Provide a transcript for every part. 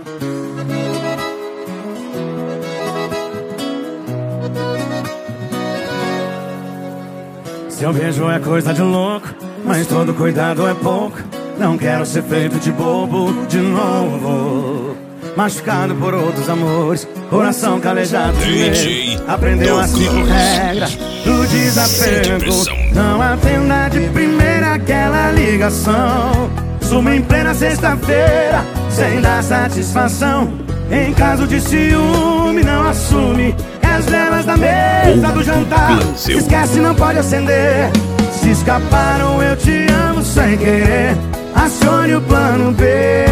Seu beijo é coisa de louco, mas todo cuidado é pouco. Não quero ser feito de bobo de novo. Machucado por outros amores, coração calejado de medo. Aprendeu as 5 regras do desapego. Não atenda de primeira aquela ligação. Suma em plena sexta-feira, sem dar satisfação. Em caso de ciúme, não assume. As velas da mesa do jantar, esquece, não pode acender. Se escaparam, eu te amo sem querer. Acione o plano B.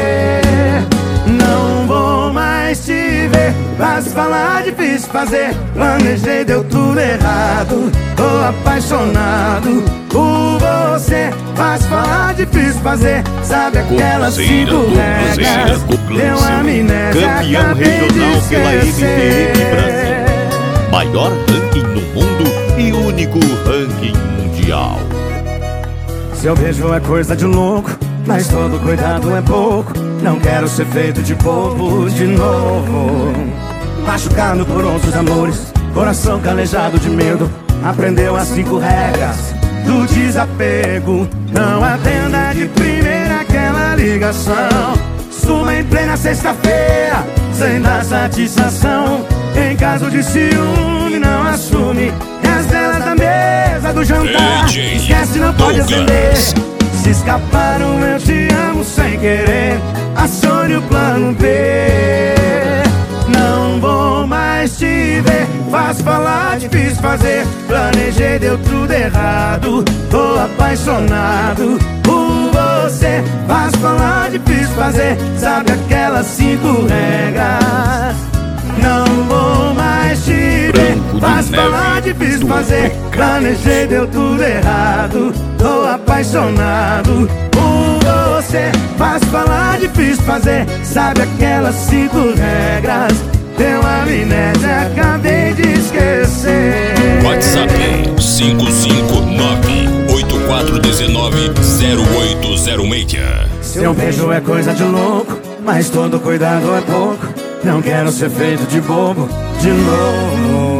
Não vou mais te ver. Fácil falar, difícil fazer. Planejei, deu tudo errado. Tô apaixonado por você. Fácil falar, difícil fazer. Sabe aquelas 5 regras? Deu amnésia, campeão regional pela MTM Brasil. Maior ranking no mundo e único ranking mundial. Seu beijo é coisa de louco, mas todo cuidado é pouco. Não quero ser feito de bobo de novo. Machucado por outros amores, coração calejado de medo. Aprendeu as 5 regras do desapego. Não atenda de primeira aquela ligação. Suma em plena sexta-feira, sem dar satisfação. Em caso de ciúme, não assume. E as velas da mesa do jantar, esquece, não pode acender. Se escaparam, eu te amo sem querer. Acione o plano B. Não vou mais te ver. Fácil falar, difícil fazer. Planejei, deu tudo errado. Tô apaixonado por você. Fácil falar, difícil fazer. Sabe aquelas 5 regras? Não vou mais te ver. Fácil falar, difícil fazer. Planejei, deu tudo errado. Tô apaixonado por você. Fácil falar, difícil fazer. Sabe aquelas 5 regras? Deu amnésia, acabei de esquecer. WhatsApp 559-8419-0806. Seu beijo é coisa de louco, mas todo cuidado é pouco. Não quero ser feito de bobo de novo.